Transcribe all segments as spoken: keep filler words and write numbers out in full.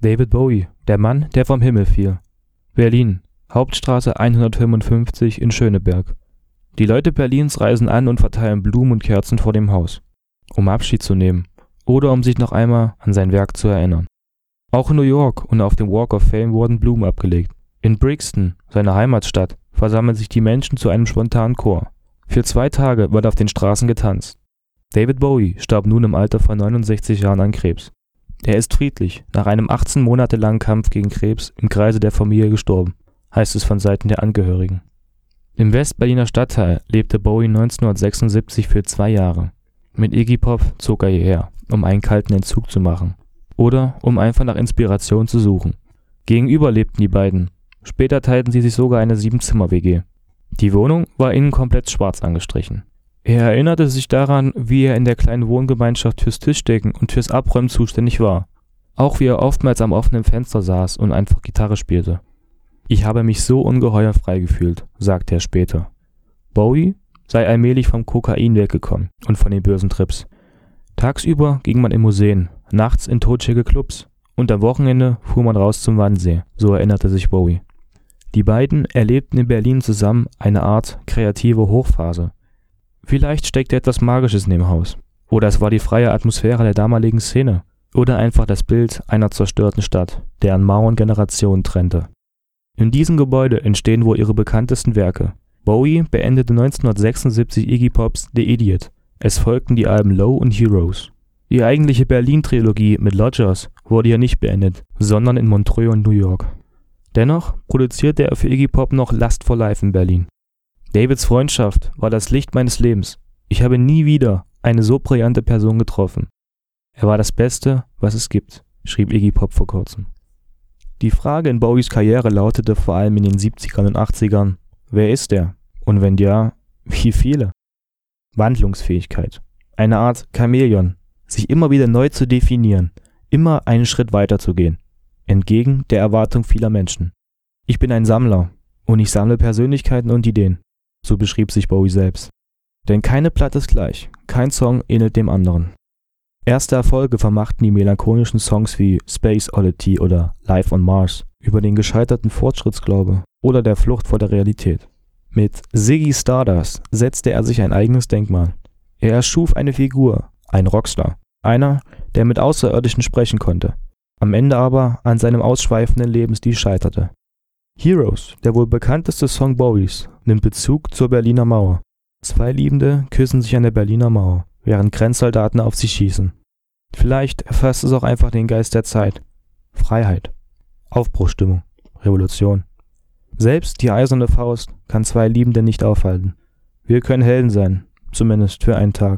David Bowie, der Mann, der vom Himmel fiel. Berlin, Hauptstraße hundertfünfundfünfzig in Schöneberg. Die Leute Berlins reisen an und verteilen Blumen und Kerzen vor dem Haus, um Abschied zu nehmen oder um sich noch einmal an sein Werk zu erinnern. Auch in New York und auf dem Walk of Fame wurden Blumen abgelegt. In Brixton, seiner Heimatstadt, versammeln sich die Menschen zu einem spontanen Chor. Für zwei Tage wird auf den Straßen getanzt. David Bowie starb nun im Alter von neunundsechzig Jahren an Krebs. Er ist friedlich, nach einem achtzehn Monate langen Kampf gegen Krebs im Kreise der Familie gestorben, heißt es von Seiten der Angehörigen. Im Westberliner Stadtteil lebte Bowie neunzehnhundertsechsundsiebzig für zwei Jahre. Mit Iggy Pop zog er hierher, um einen kalten Entzug zu machen. Oder um einfach nach Inspiration zu suchen. Gegenüber lebten die beiden. Später teilten sie sich sogar eine Sieben-Zimmer-W G. Die Wohnung war innen komplett schwarz angestrichen. Er erinnerte sich daran, wie er in der kleinen Wohngemeinschaft fürs Tischdecken und fürs Abräumen zuständig war. Auch wie er oftmals am offenen Fenster saß und einfach Gitarre spielte. Ich habe mich so ungeheuer frei gefühlt, sagte er später. Bowie sei allmählich vom Kokain weggekommen und von den bösen Trips. Tagsüber ging man in Museen, nachts in totschicke Clubs und am Wochenende fuhr man raus zum Wannsee, so erinnerte sich Bowie. Die beiden erlebten in Berlin zusammen eine Art kreative Hochphase. Vielleicht steckte etwas Magisches in dem Haus. Oder es war die freie Atmosphäre der damaligen Szene. Oder einfach das Bild einer zerstörten Stadt, deren Mauern Generationen trennte. In diesem Gebäude entstehen wohl ihre bekanntesten Werke. Bowie beendete neunzehnhundertsechsundsiebzig Iggy Pops The Idiot. Es folgten die Alben Low und Heroes. Die eigentliche Berlin-Trilogie mit Lodgers wurde hier nicht beendet, sondern in Montreux und New York. Dennoch produzierte er für Iggy Pop noch Lust for Life in Berlin. Davids Freundschaft war das Licht meines Lebens. Ich habe nie wieder eine so brillante Person getroffen. Er war das Beste, was es gibt, schrieb Iggy Pop vor kurzem. Die Frage in Bowies Karriere lautete vor allem in den siebzigern und achtzigern, wer ist er? Und wenn ja, wie viele? Wandlungsfähigkeit. Eine Art Chamäleon, sich immer wieder neu zu definieren, immer einen Schritt weiter zu gehen, entgegen der Erwartung vieler Menschen. Ich bin ein Sammler und ich sammle Persönlichkeiten und Ideen, so beschrieb sich Bowie selbst. Denn keine Platte ist gleich, kein Song ähnelt dem anderen. Erste Erfolge vermachten die melancholischen Songs wie Space Oddity oder Life on Mars über den gescheiterten Fortschrittsglaube oder der Flucht vor der Realität. Mit Ziggy Stardust setzte er sich ein eigenes Denkmal. Er erschuf eine Figur, ein Rockstar, einer, der mit Außerirdischen sprechen konnte, am Ende aber an seinem ausschweifenden Lebensstil scheiterte. Heroes, der wohl bekannteste Song Bowies, nimmt Bezug zur Berliner Mauer. Zwei Liebende küssen sich an der Berliner Mauer, während Grenzsoldaten auf sie schießen. Vielleicht erfasst es auch einfach den Geist der Zeit. Freiheit, Aufbruchsstimmung, Revolution. Selbst die eiserne Faust kann zwei Liebende nicht aufhalten. Wir können Helden sein, zumindest für einen Tag.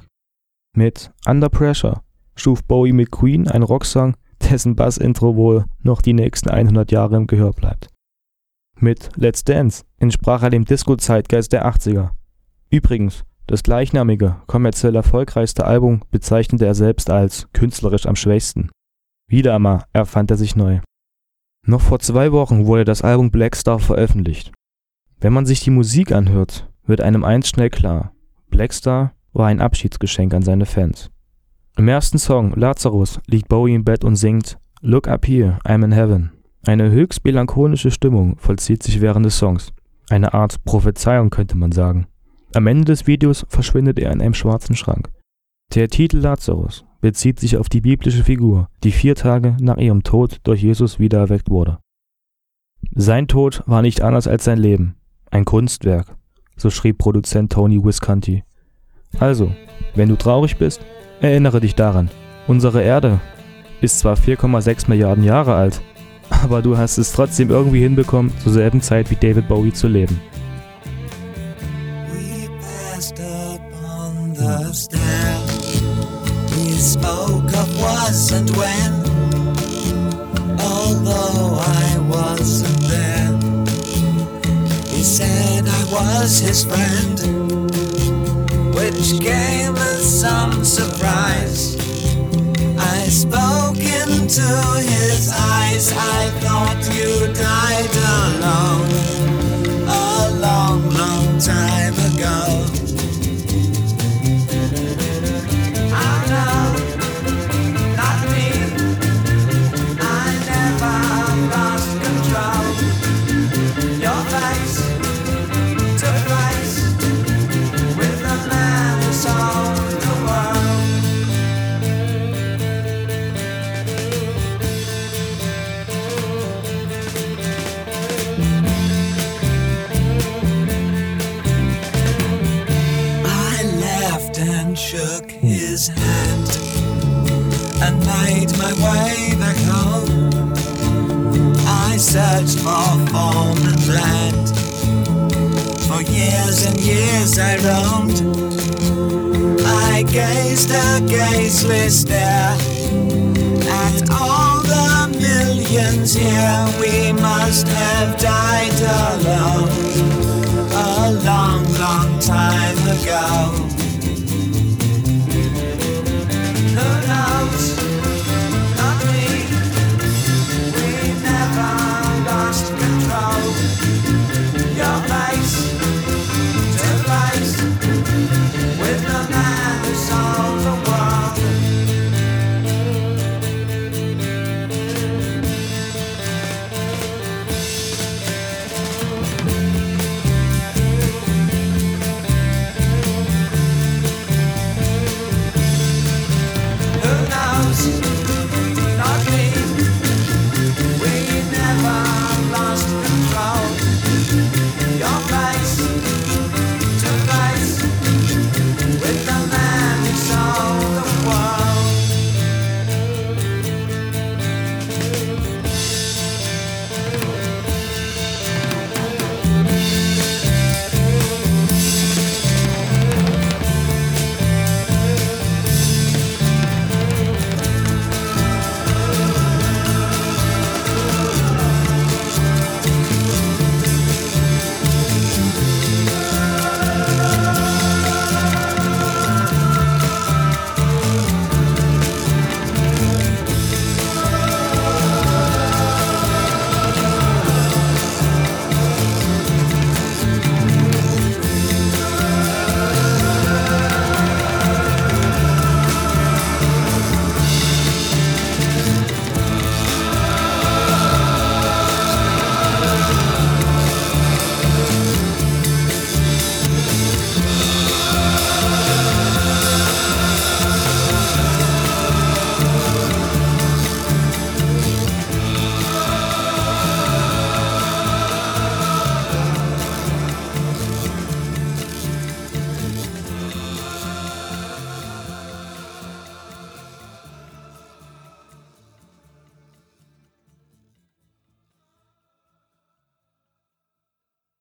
Mit Under Pressure schuf Bowie mit Queen einen Rocksong, dessen Bass-Intro wohl noch die nächsten hundert Jahre im Gehör bleibt. Mit Let's Dance entsprach er dem Disco-Zeitgeist der achtziger. Übrigens, das gleichnamige, kommerziell erfolgreichste Album bezeichnete er selbst als künstlerisch am schwächsten. Wieder einmal erfand er sich neu. Noch vor zwei Wochen wurde das Album Black Star veröffentlicht. Wenn man sich die Musik anhört, wird einem eins schnell klar: Black Star war ein Abschiedsgeschenk an seine Fans. Im ersten Song, Lazarus, liegt Bowie im Bett und singt Look up here, I'm in heaven. Eine höchst melancholische Stimmung vollzieht sich während des Songs. Eine Art Prophezeiung könnte man sagen. Am Ende des Videos verschwindet er in einem schwarzen Schrank. Der Titel Lazarus bezieht sich auf die biblische Figur, die vier Tage nach ihrem Tod durch Jesus wiedererweckt wurde. Sein Tod war nicht anders als sein Leben, ein Kunstwerk, so schrieb Produzent Tony Visconti. Also, wenn du traurig bist, erinnere dich daran, unsere Erde ist zwar vier Komma sechs Milliarden Jahre alt, aber du hast es trotzdem irgendwie hinbekommen, zur selben Zeit wie David Bowie zu leben. We passed up on the stair. We spoke of was and when, although I wasn't there. He said I was his friend, which came as some surprise. I spoke into his eyes, I thought you died alone, a long, long time ago. Oh no, not me, I never shook his hand and made my way back home. I searched for form and land. For years and years I roamed. I gazed a gazeless stare at all the millions here. We must have died alone a long, long time ago.